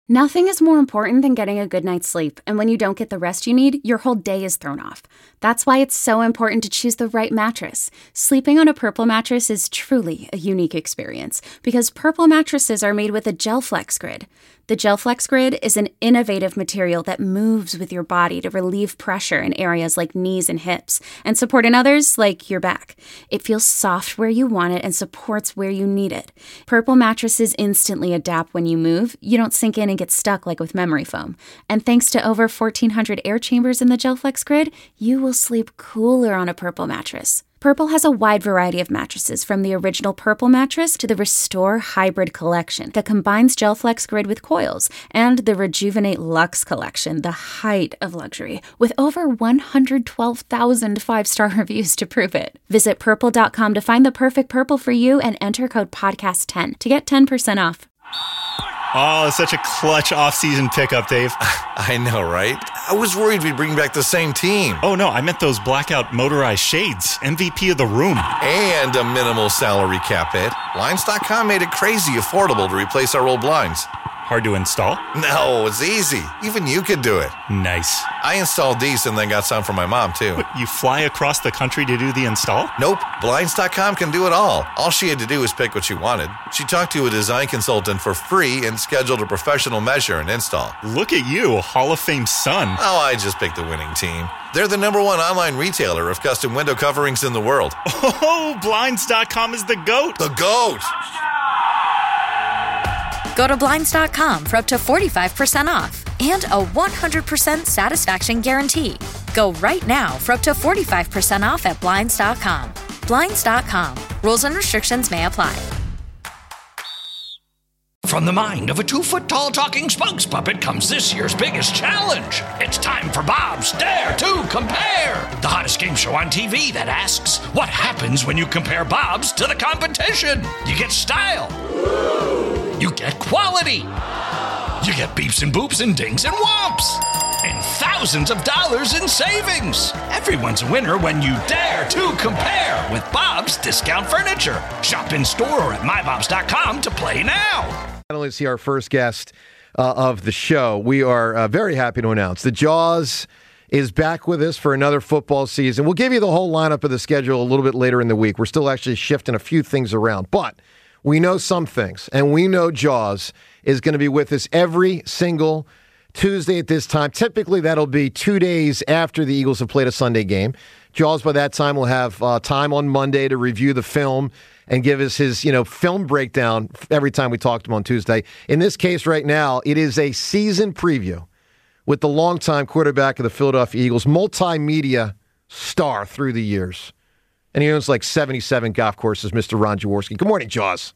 Nothing is more important than getting a good night's sleep, and when you don't get the rest you need, your whole day is thrown off. That's why it's so important to choose the right mattress. Sleeping on a Purple mattress is truly a unique experience, because Purple mattresses are made with a GelFlex Grid. The GelFlex Grid is an innovative material that moves with your body to relieve pressure in areas like knees and hips, and support in others like your back. It feels soft where you want it and supports where you need it. Purple mattresses instantly adapt when you move. You don't sink in and get stuck like with memory foam. And thanks to over 1,400 air chambers in the GelFlex Grid, you will sleep cooler on a Purple mattress. Purple has a wide variety of mattresses, from the original Purple mattress to the Restore Hybrid collection that combines GelFlex Grid with coils, and the Rejuvenate Luxe collection, the height of luxury, with over 112,000 five-star reviews to prove it. Visit purple.com to find the perfect Purple for you and enter code podcast10 to get 10% off. Oh, it's such a clutch off-season pickup, Dave. I know, right? I was worried we'd bring back the same team. Oh, no, I meant those blackout motorized shades. MVP of the room. And a minimal salary cap hit. Blinds.com made it crazy affordable to replace our old blinds. Hard to install? No, it's easy. Even you could do it. Nice. I installed these and then got some for my mom, too. What, you fly across the country to do the install? Nope. Blinds.com can do it all. All she had to do was pick what she wanted. She talked to a design consultant for free and scheduled a professional measure and install. Look at you, Hall of Fame son. Oh, I just picked the winning team. They're the #1 online retailer of custom window coverings in the world. Oh, Blinds.com is the GOAT. The GOAT! Go to Blinds.com for up to 45% off and a 100% satisfaction guarantee. Go right now for up to 45% off at Blinds.com. Blinds.com. Rules and restrictions may apply. From the mind of a 2-foot-tall talking spokes puppet comes this year's biggest challenge. It's time for Bob's Dare to Compare, the hottest game show on TV that asks, what happens when you compare Bob's to the competition? You get style. You get quality. You get beeps and boops and dings and whomps. And thousands of dollars in savings. Everyone's a winner when you dare to compare with Bob's Discount Furniture. Shop in store or at mybobs.com to play now. Not only is he our first guest of the show, we are very happy to announce that Jaws is back with us for another football season. We'll give you the whole lineup of the schedule a little bit later in the week. We're still actually shifting a few things around, but we know some things, and we know Jaws is going to be with us every single Tuesday at this time. Typically, that'll be 2 days after the Eagles have played a Sunday game. Jaws, by that time, will have time on Monday to review the film and give us his, film breakdown every time we talk to him on Tuesday. In this case right now, it is a season preview with the longtime quarterback of the Philadelphia Eagles, multimedia star through the years. And he owns like 77 golf courses, Mr. Ron Jaworski. Good morning, Jaws.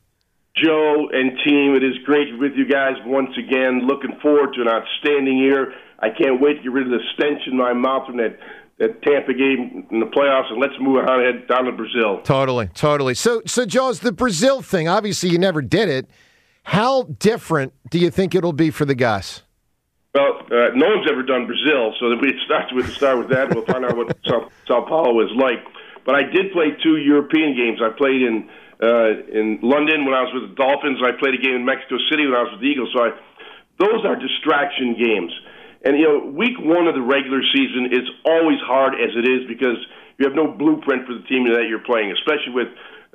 Joe and team, it is great to be with you guys once again. Looking forward to an outstanding year. I can't wait to get rid of the stench in my mouth from that Tampa game in the playoffs, and let's move on ahead down to Brazil. Totally. So Jaws, the Brazil thing, obviously you never did it. How different do you think it'll be for the guys? Well, no one's ever done Brazil, so we start with that. We'll find out what Sao Paulo is like. But I did play 2 European games. I played in London when I was with the Dolphins. I played a game in Mexico City when I was with the Eagles. So those are distraction games. And, week 1 of the regular season is always hard as it is because you have no blueprint for the team that you're playing, especially with,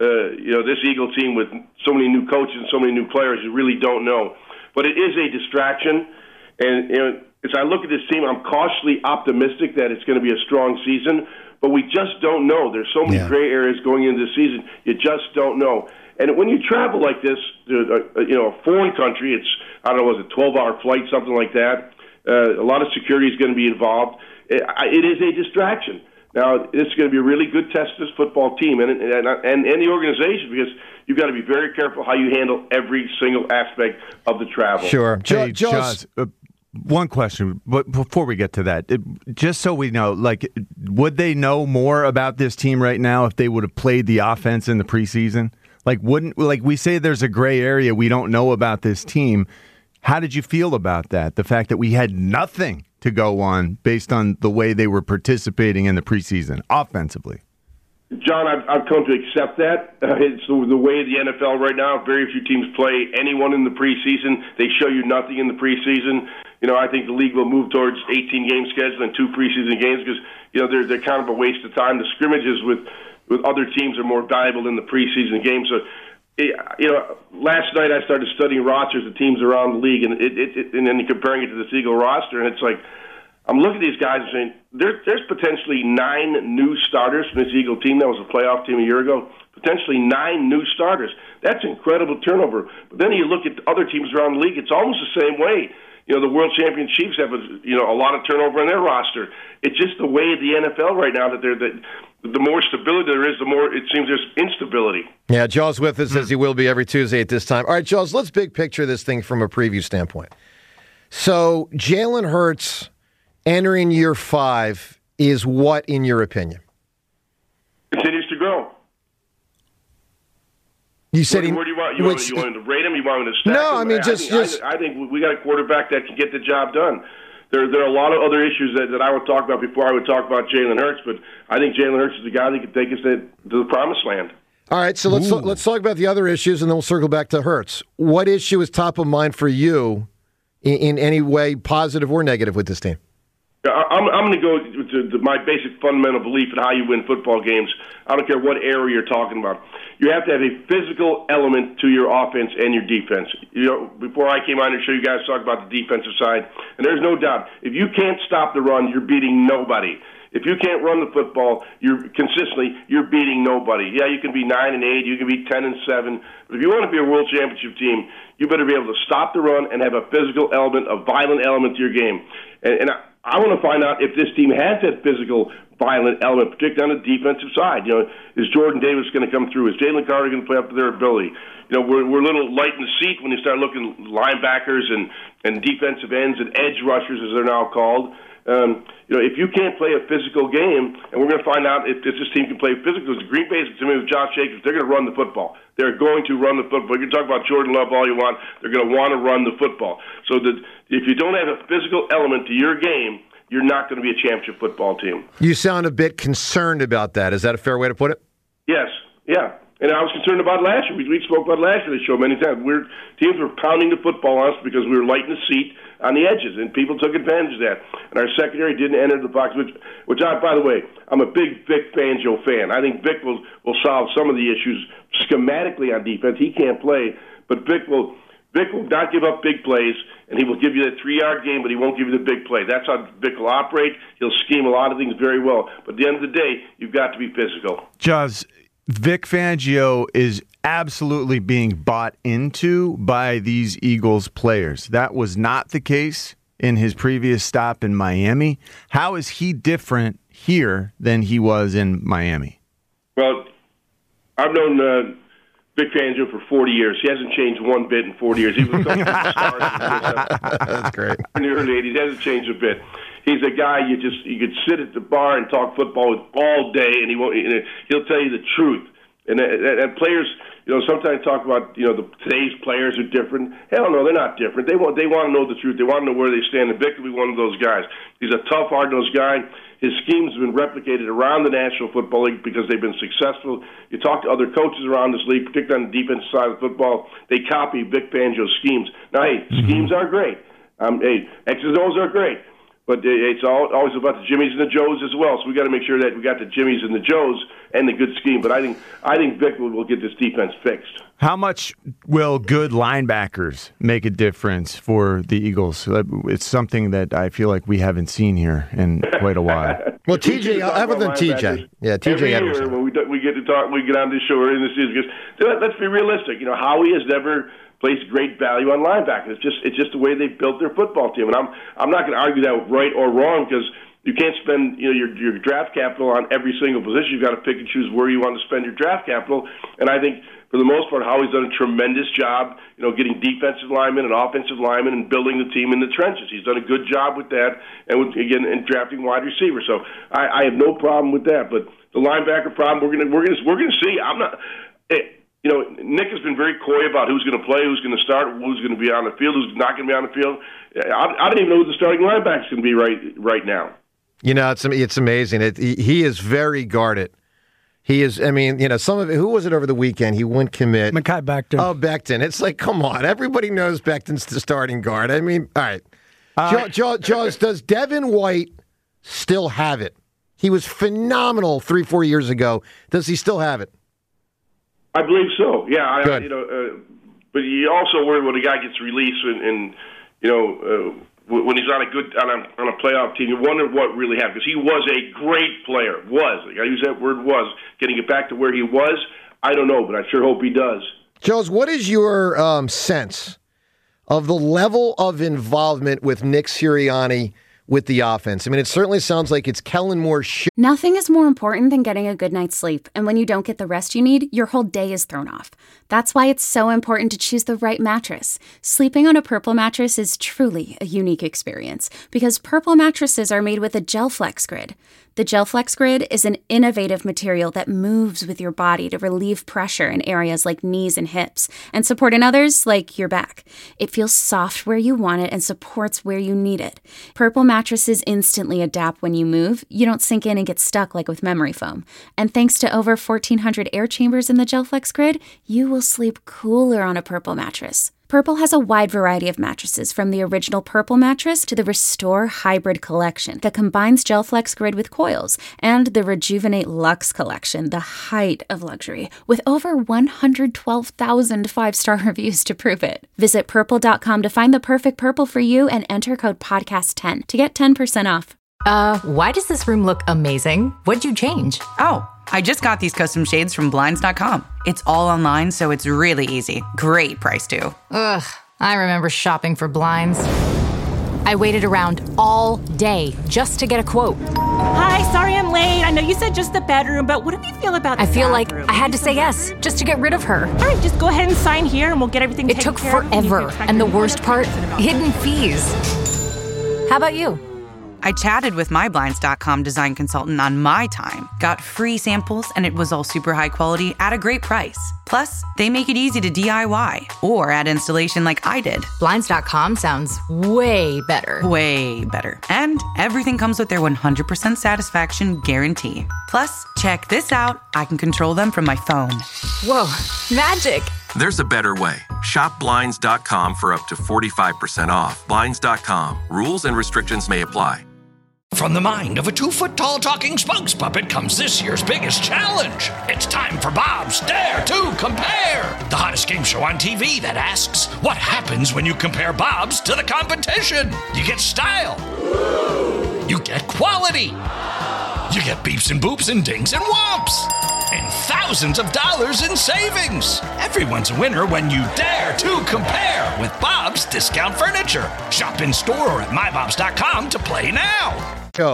this Eagle team with so many new coaches and so many new players you really don't know. But it is a distraction. And, as I look at this team, I'm cautiously optimistic that it's going to be a strong season. But we just don't know. There's so many gray areas going into the season. You just don't know. And when you travel like this to a foreign country, it's, I don't know, was it 12-hour flight, something like that. A lot of security is going to be involved. It is a distraction. Now, this is going to be a really good test of this football team and the organization because you've got to be very careful how you handle every single aspect of the travel. Sure. Hey, Jaws, one question, but before we get to that, just so we know, would they know more about this team right now if they would have played the offense in the preseason? We say there's a gray area we don't know about this team. How did you feel about that? The fact that we had nothing to go on based on the way they were participating in the preseason offensively? John, I've come to accept that. It's the way of the NFL right now. Very few teams play anyone in the preseason. They show you nothing in the preseason. I think the league will move towards 18-game schedule and 2 preseason games because, they're kind of a waste of time. The scrimmages with other teams are more valuable than the preseason games. So, last night I started studying rosters of teams around the league, and then comparing it to this Eagle roster, and it's like, I'm looking at these guys and saying, there's potentially 9 new starters from this Eagle team that was a playoff team a year ago. Potentially 9 new starters. That's incredible turnover. But then you look at other teams around the league, it's almost the same way. The World Champion Chiefs have a lot of turnover in their roster. It's just the way of the NFL right now that the more stability there is, the more it seems there's instability. Yeah, Jaws with us as he will be every Tuesday at this time. All right, Jaws, let's big picture this thing from a preview standpoint. So Jalen Hurts entering year 5 is what, in your opinion? Continues to grow. You said where do you want? You want him to rate him? You want him to stack him? I think we got a quarterback that can get the job done. There are a lot of other issues that I would talk about before I would talk about Jalen Hurts, but I think Jalen Hurts is the guy that can take us to the promised land. All right, so let's talk about the other issues, and then we'll circle back to Hurts. What issue is top of mind for you in any way, positive or negative, with this team? I'm going to go to my basic fundamental belief in how you win football games. I don't care what area you're talking about. You have to have a physical element to your offense and your defense. Before I came on to show you guys talk about the defensive side, and there's no doubt, if you can't stop the run, you're beating nobody. If you can't run the football, you're beating nobody. Yeah, you can be 9-8, you can be 10-7, but if you want to be a world championship team, you better be able to stop the run and have a physical element, a violent element to your game. And I want to find out if this team has that physical, violent element, particularly on the defensive side. Is Jordan Davis going to come through? Is Jalen Carter going to play up to their ability? We're a little light in the seat when you start looking linebackers and defensive ends and edge rushers, as they're now called. If you can't play a physical game, and we're going to find out if this team can play physical, because Green Bay, to me, with Josh Jacobs, they're going to run the football. They're going to run the football. You can talk about Jordan Love all you want. They're going to want to run the football. So that if you don't have a physical element to your game, you're not going to be a championship football team. You sound a bit concerned about that. Is that a fair way to put it? Yes. Yeah. And I was concerned about last year. We spoke about last year. They showed many times. Teams were pounding the football on us because we were light in the seat on the edges, and people took advantage of that. And our secondary didn't enter the box, which I, by the way, I'm a big Vic Fangio fan. I think Vic will solve some of the issues schematically on defense. He can't play, but Vic will not give up big plays, and he will give you that 3-yard game, but he won't give you the big play. That's how Vic will operate. He'll scheme a lot of things very well. But at the end of the day, you've got to be physical. Jaws, Vic Fangio is absolutely being bought into by these Eagles players. That was not the case in his previous stop in Miami. How is he different here than he was in Miami? Well, I've known Vic Fangio for 40 years. He hasn't changed one bit in 40 years. He was a That's great. In the early 80s, he hasn't changed a bit. He's a guy you could sit at the bar and talk football with all day, and he'll tell you the truth. And players, sometimes talk about today's players are different. Hell no, they're not different. They want to know the truth. They want to know where they stand. And Vic will be one of those guys. He's a tough, hard-nosed guy. His schemes have been replicated around the National Football League because they've been successful. You talk to other coaches around this league, particularly on the defensive side of football, they copy Vic Fangio's schemes. Now, schemes are great. X's and O's are great. But it's always about the Jimmies and the Joes as well. So we got to make sure that we got the Jimmies and the Joes and the good scheme. But I think Vic will get this defense fixed. How much will good linebackers make a difference for the Eagles? It's something that I feel like we haven't seen here in quite a while. Well, TJ, other than TJ, TJ every year when we get to talk, we get on this show early in the season. Because let's be realistic. Howie has never placed great value on linebackers. It's just the way they built their football team, and I'm not going to argue that right or wrong because you can't spend your draft capital on every single position. You've got to pick and choose where you want to spend your draft capital, and I think for the most part, Howie's done a tremendous job, getting defensive linemen and offensive linemen and building the team in the trenches. He's done a good job with that, and and drafting wide receivers. So I have no problem with that. But the linebacker problem, we're gonna see. I'm not. Nick has been very coy about who's going to play, who's going to start, who's going to be on the field, who's not going to be on the field. I don't even know who the starting linebacker is going to be right now. It's amazing. He is very guarded. He is, I mean, some of it, who was it over the weekend? He wouldn't commit. Mekhi Becton. Oh, Becton. It's like, come on. Everybody knows Becton's the starting guard. I mean, all right. Jaws, does Devin White still have it? He was phenomenal 3-4 years ago. Does he still have it? I believe so. Yeah. Good. But you also worry when a guy gets released and when he's on a playoff team, you wonder what really happened, because he was a great player. I use that word was. Getting it back to where he was, I don't know, but I sure hope he does. Joes, what is your sense of the level of involvement with Nick Sirianni with the offense? I mean, it certainly sounds like it's Kellen Moore's show. Nothing is more important than getting a good night's sleep, and when you don't get the rest you need, your whole day is thrown off. That's why it's so important to choose the right mattress. Sleeping on a Purple mattress is truly a unique experience, because Purple mattresses are made with a GelFlex Grid. The GelFlex Grid is an innovative material that moves with your body to relieve pressure in areas like knees and hips, and support in others like your back. It feels soft where you want it and supports where you need it. Purple mattresses instantly adapt when you move. You don't sink in and get stuck like with memory foam. And thanks to over 1,400 air chambers in the GelFlex Grid, you will sleep cooler on a Purple mattress. Purple has a wide variety of mattresses, from the original Purple mattress to the Restore Hybrid collection that combines GelFlex Grid with coils, and the Rejuvenate Luxe collection, the height of luxury, with over 112,000 five-star reviews to prove it. Visit Purple.com to find the perfect Purple for you and enter code PODCAST10 to get 10% off. Why does this room look amazing? What'd you change? Oh, I just got these custom shades from Blinds.com. It's all online, so it's really easy. Great price, too. Ugh, I remember shopping for blinds. I waited around all day just to get a quote. Hi, sorry I'm late. I know you said just the bedroom, but what do you feel about the I feel bathroom? like I had to say yes just to get rid of her. All right, just go ahead and sign here and we'll get everything taken care of. It took forever, and the worst part, hidden fees. How about you? I chatted with my Blinds.com design consultant on my time, got free samples, and it was all super high quality at a great price. Plus, they make it easy to DIY or add installation like I did. Blinds.com sounds way better. Way better. And everything comes with their 100% satisfaction guarantee. Plus, check this out. I can control them from my phone. Whoa, magic. There's a better way. Shop Blinds.com for up to 45% off. Blinds.com. Rules and restrictions may apply. From the mind of a 2-foot-tall talking spokes puppet comes this year's biggest challenge. It's time for Bob's Dare to Compare, the hottest game show on TV that asks, what happens when you compare Bob's to the competition? You get style. You get quality. You get beeps and boops and dings and whomps. And thousands of dollars in savings. Everyone's a winner when you dare to compare with Bob's Discount Furniture. Shop in store or at mybobs.com to play now.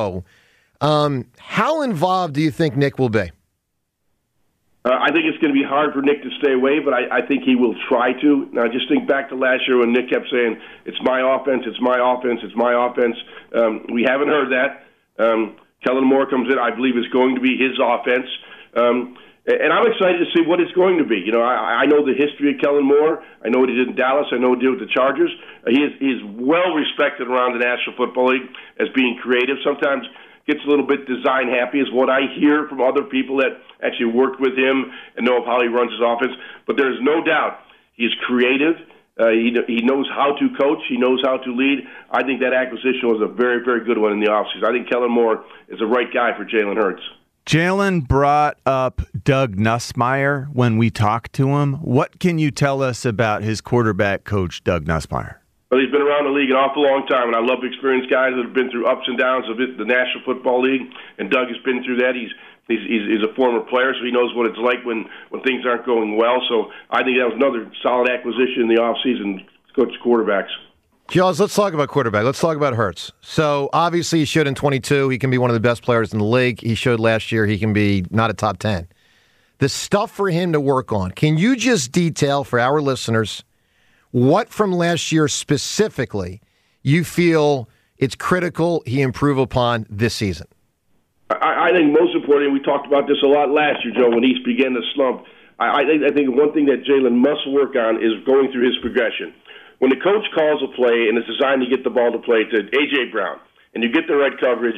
How involved do you think Nick will be? I think it's going to be hard for Nick to stay away, but I think he will try to. Now, just think back to last year when Nick kept saying, it's my offense, it's my offense, it's my offense. We haven't heard that. Kellen Moore comes in, I believe it's going to be his offense. And I'm excited to see what it's going to be. You know, I know the history of Kellen Moore. I know what he did in Dallas. I know what he did with the Chargers. He is well respected around the National Football League as being creative. Sometimes gets a little bit design happy is what I hear from other people that actually worked with him and know of how he runs his offense. But there's no doubt he's creative. He knows how to coach. He knows how to lead. I think that acquisition was a very, very good one in the offseason. I think Kellen Moore is the right guy for Jalen Hurts. Jalen brought up Doug Nussmeier when we talked to him. What can you tell us about his quarterback coach, Doug Nussmeier? Well, he's been around the league an awful long time, and I love experienced guys that have been through ups and downs of the National Football League, and Doug has been through that. He's a former player, so he knows what it's like when things aren't going well. So I think that was another solid acquisition in the offseason, coach quarterbacks. Jaws, let's talk about quarterback. Let's talk about Hurts. So, obviously, he showed in 22. He can be one of the best players in the league. He showed last year he can be not a top 10. The stuff for him to work on. Can you just detail for our listeners what from last year specifically you feel it's critical he improve upon this season? I think most importantly, we talked about this a lot last year, Joe, when he began to slump. I think one thing that Jalen must work on is going through his progression. When the coach calls a play and it's designed to get the ball to play to A.J. Brown, and you get the right coverage,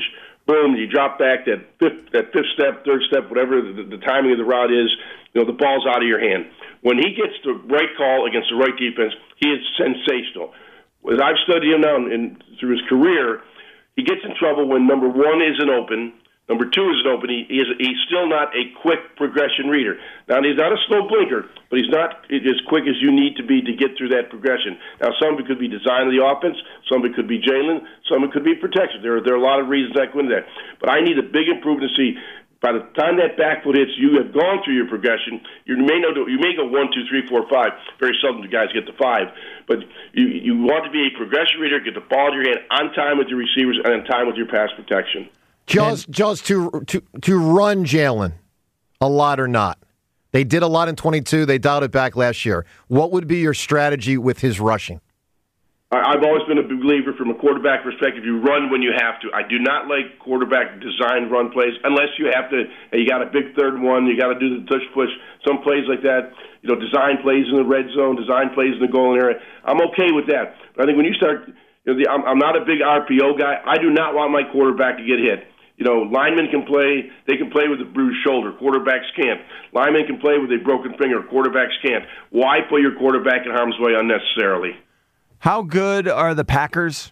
boom, you drop back that fifth step, third step, whatever the timing of the route is, the ball's out of your hand. When he gets the right call against the right defense, he is sensational. As I've studied him now through his career, he gets in trouble when number one isn't open, number two isn't open. He's still not a quick progression reader. Now, he's not a slow blinker, but he's not as quick as you need to be to get through that progression. Now, some of it could be design of the offense, some of it could be Jalen, some of it could be protection. There are a lot of reasons that go into that. But I need a big improvement to see. By the time that back foot hits, you have gone through your progression. You may go 1, 2, 3, 4, 5. Very seldom do guys get to 5. But you want to be a progression reader, get the ball in your hand on time with your receivers and on time with your pass protection. Jaws to run Jalen a lot or not? They did a lot in 22. They dialed it back last year. What would be your strategy with his rushing? I've always been a believer from a quarterback perspective. You run when you have to. I do not like quarterback designed run plays unless you have to. You got a big third and one. You got to do the tush push. Some plays like that. Design plays in the red zone. Design plays in the goal area. I'm okay with that. But I think when you start, I'm not a big RPO guy. I do not want my quarterback to get hit. Linemen can play. They can play with a bruised shoulder. Quarterbacks can't. Linemen can play with a broken finger. Quarterbacks can't. Why put your quarterback in harm's way unnecessarily? How good are the Packers?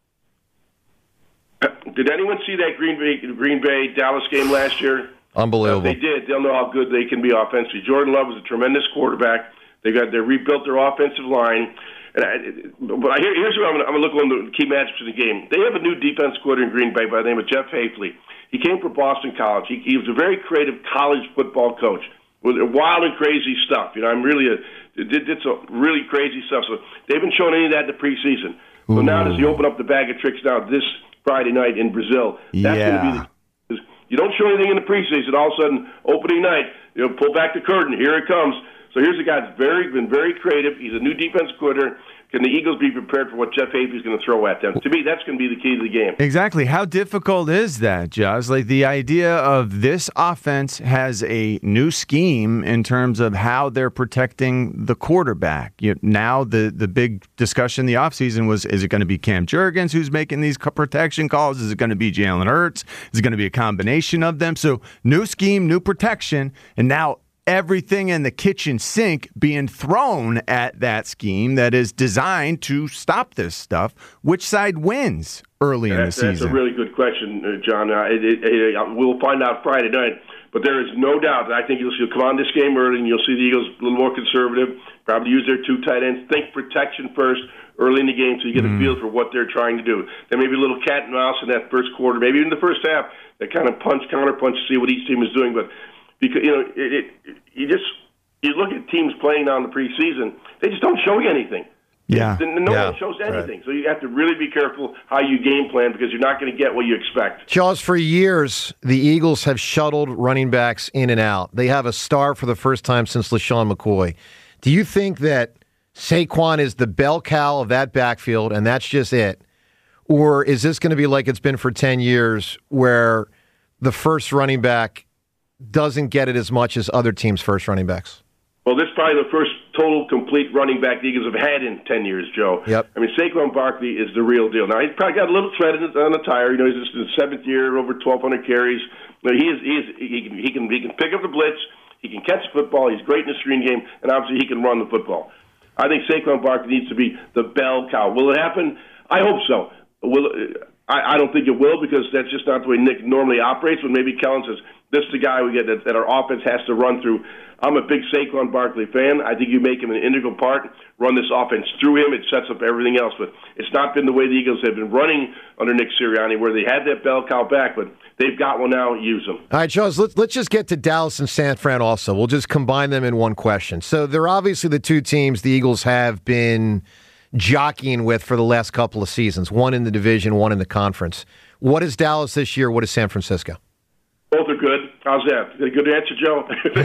Did anyone see that Green Bay Dallas game last year? Unbelievable. They did. They'll know how good they can be offensively. Jordan Love was a tremendous quarterback. They rebuilt their offensive line. Here's where I'm going to look on the key matchups of the game. They have a new defense coordinator in Green Bay by the name of Jeff Hafley. He came from Boston College. He was a very creative college football coach with wild and crazy stuff. Did some really crazy stuff. So they haven't shown any of that in the preseason. So now does he open up the bag of tricks now this Friday night in Brazil? That's going to be you don't show anything in the preseason. All of a sudden, opening night, pull back the curtain. Here it comes. So here's a guy that's been very creative. He's a new defense coordinator. Can the Eagles be prepared for what Jeff Hafley's going to throw at them? To me, that's going to be the key to the game. Exactly. How difficult is that, Josh? Like the idea of this offense has a new scheme in terms of how they're protecting the quarterback. Now the big discussion in the offseason was, is it going to be Cam Jurgens who's making these protection calls? Is it going to be Jalen Hurts? Is it going to be a combination of them? So new scheme, new protection, and now everything in the kitchen sink being thrown at that scheme that is designed to stop this stuff. Which side wins early in the season? That's a really good question, John. We'll find out Friday night. But there is no doubt that I think you'll come on this game early and you'll see the Eagles a little more conservative, probably use their 2 tight ends. Think protection first early in the game so you get a feel for what they're trying to do. Then maybe a little cat and mouse in that first quarter, maybe even the first half, that kind of counterpunch to see what each team is doing. But because you look at teams playing now in the preseason, they just don't show you anything. Yeah, no one shows anything. Right. So you have to really be careful how you game plan because you're not going to get what you expect. Jaws, for years, the Eagles have shuttled running backs in and out. They have a star for the first time since LaShawn McCoy. Do you think that Saquon is the bell cow of that backfield and that's just it? Or is this going to be like it's been for 10 years where the first running back doesn't get it as much as other teams' first running backs? Well, this is probably the first total, complete running back the Eagles have had in 10 years, Joe. Yep. I mean, Saquon Barkley is the real deal. Now, he's probably got a little tread on the tire. He's just in his 7th year, over 1,200 carries. He can pick up the blitz. He can catch the football. He's great in the screen game, and obviously he can run the football. I think Saquon Barkley needs to be the bell cow. Will it happen? I hope so. I don't think it will because that's just not the way Nick normally operates. When maybe Kellen says, this is the guy we get that our offense has to run through. I'm a big Saquon Barkley fan. I think you make him an integral part, run this offense through him. It sets up everything else. But it's not been the way the Eagles have been running under Nick Sirianni, where they had that bell cow back, but they've got one now. Use them. All right, Charles, let's just get to Dallas and San Fran also. We'll just combine them in one question. So they're obviously the two teams the Eagles have been jockeying with for the last couple of seasons, one in the division, one in the conference. What is Dallas this year? What is San Francisco? Both are good. How's that? Good answer, Joe.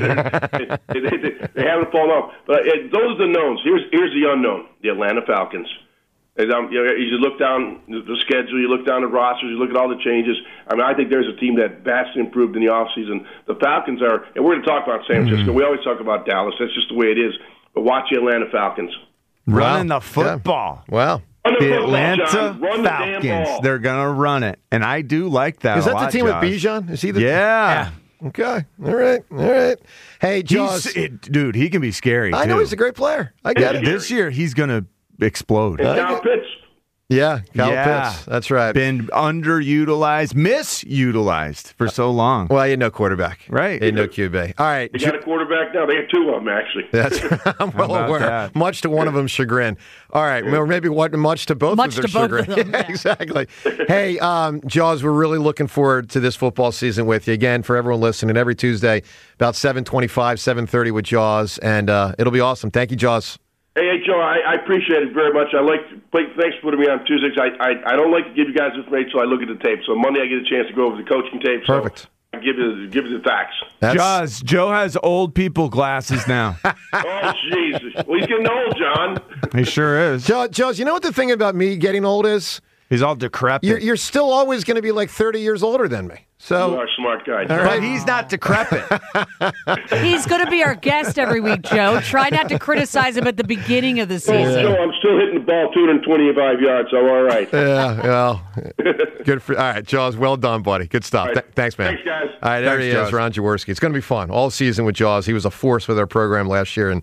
they haven't fallen off. But those are the knowns. Here's the unknown, the Atlanta Falcons. As you look down the schedule, you look down the rosters, you look at all the changes. I mean, I think there's a team that vastly improved in the offseason. The Falcons are, and we're going to talk about San Francisco. We always talk about Dallas. That's just the way it is. But watch the Atlanta Falcons. Running the football. Yeah. Wow. The Atlanta Falcons. They're going to run it. And I do like that. Is that a lot, the team Josh. with Bijan? Is he the Yeah. Okay. All right. Hey, Jaws. Dude, he can be scary, I know too. he's a great player. I get it. This year, he's going to explode. Kyle Pitts. Yeah, Kyle Pitts. That's right. Been underutilized, misutilized for so long. Well, he had no quarterback. Right. He had no QB. All right. They got a quarterback now. They have two of them, actually. I'm well aware. That? Much to one of them's chagrin. All right. Or maybe much to both of their chagrin. Of them, yeah, exactly. Hey, Jaws, we're really looking forward to this football season with you. Again, for everyone listening, every Tuesday, about 7:25, 7:30 with Jaws, and it'll be awesome. Thank you, Jaws. Hey, Joe, I appreciate it very much. Thanks for putting me on Tuesdays. I don't like to give you guys information until I look at the tape. So Monday I get a chance to go over the coaching tape. Perfect. So I give you the facts. Jaws, Joe has old people glasses now. Oh, Jesus. Well, he's getting old, John. He sure is. Jaws, you know what the thing about me getting old is? He's all decrepit. You're still always going to be like 30 years older than me. So, you are a smart guy. All right. But he's not decrepit. He's going to be our guest every week, Joe. Try not to criticize him at the beginning of the season. Joe, I'm still hitting the ball 225 yards, so all right. Yeah, well, good for. All right, Jaws, well done, buddy. Good stuff. Right. Thanks, man. Thanks, guys. All right, there Thanks, he Jaws. is, Ron Jaworski. It's going to be fun all season with Jaws. He was a force with our program last year, and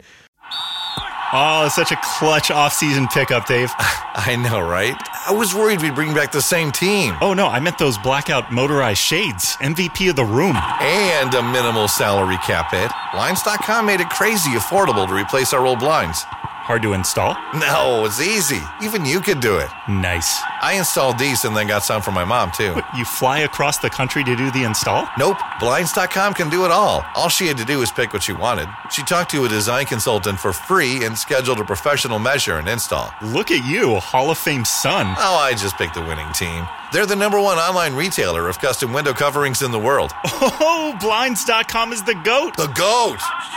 Oh, such a clutch off-season pickup, Dave. I know, right? I was worried we'd bring back the same team. Oh, no, I meant those blackout motorized shades. MVP of the room. And a minimal salary cap hit. Blinds.com made it crazy affordable to replace our old blinds. Hard to install? No, it's easy. Even you could do it. Nice. I installed these and then got some for my mom, too. You fly across the country to do the install? Nope. Blinds.com can do it all. All she had to do was pick what she wanted. She talked to a design consultant for free and scheduled a professional measure and install. Look at you, Hall of Fame son. Oh, I just picked the winning team. They're the #1 online retailer of custom window coverings in the world. Oh, Blinds.com is the GOAT. The GOAT!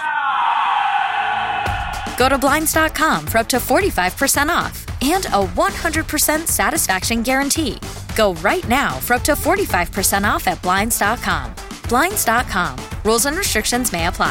Go to Blinds.com for up to 45% off and a 100% satisfaction guarantee. Go right now for up to 45% off at Blinds.com. Blinds.com. Rules and restrictions may apply.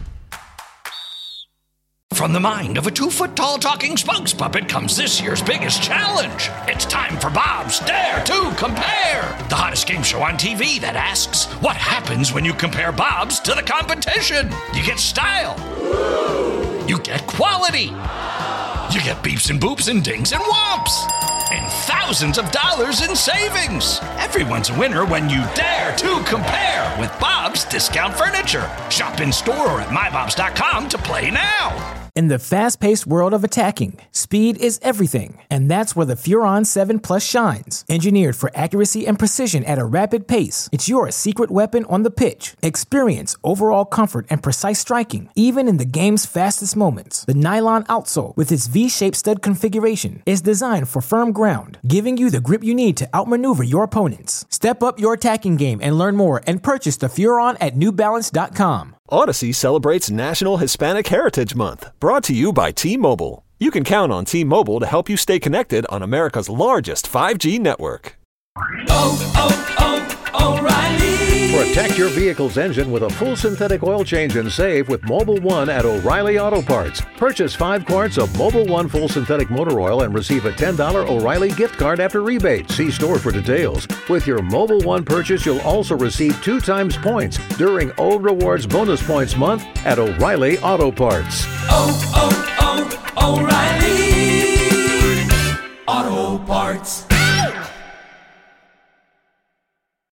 From the mind of a 2-foot-tall talking spokes puppet comes this year's biggest challenge. It's time for Bob's Dare to Compare, the hottest game show on TV that asks, what happens when you compare Bob's to the competition? You get style. You get quality. You get beeps and boops and dings and whomps. And thousands of dollars in savings. Everyone's a winner when you dare to compare with Bob's Discount Furniture. Shop in store or at mybobs.com to play now. In the fast-paced world of attacking, speed is everything, and that's where the Furon 7 Plus shines. Engineered for accuracy and precision at a rapid pace, it's your secret weapon on the pitch. Experience overall comfort and precise striking, even in the game's fastest moments. The nylon outsole, with its V-shaped stud configuration, is designed for firm ground, giving you the grip you need to outmaneuver your opponents. Step up your attacking game and learn more and purchase the Furon at NewBalance.com. Odyssey celebrates National Hispanic Heritage Month, brought to you by T-Mobile. You can count on T-Mobile to help you stay connected on America's largest 5G network. O'Reilly! Protect your vehicle's engine with a full synthetic oil change and save with Mobil 1 at O'Reilly Auto Parts. Purchase 5 quarts of Mobil 1 full synthetic motor oil and receive a $10 O'Reilly gift card after rebate. See store for details. With your Mobil 1 purchase, you'll also receive 2 times points during Old Rewards Bonus Points Month at O'Reilly Auto Parts. O'Reilly Auto Parts.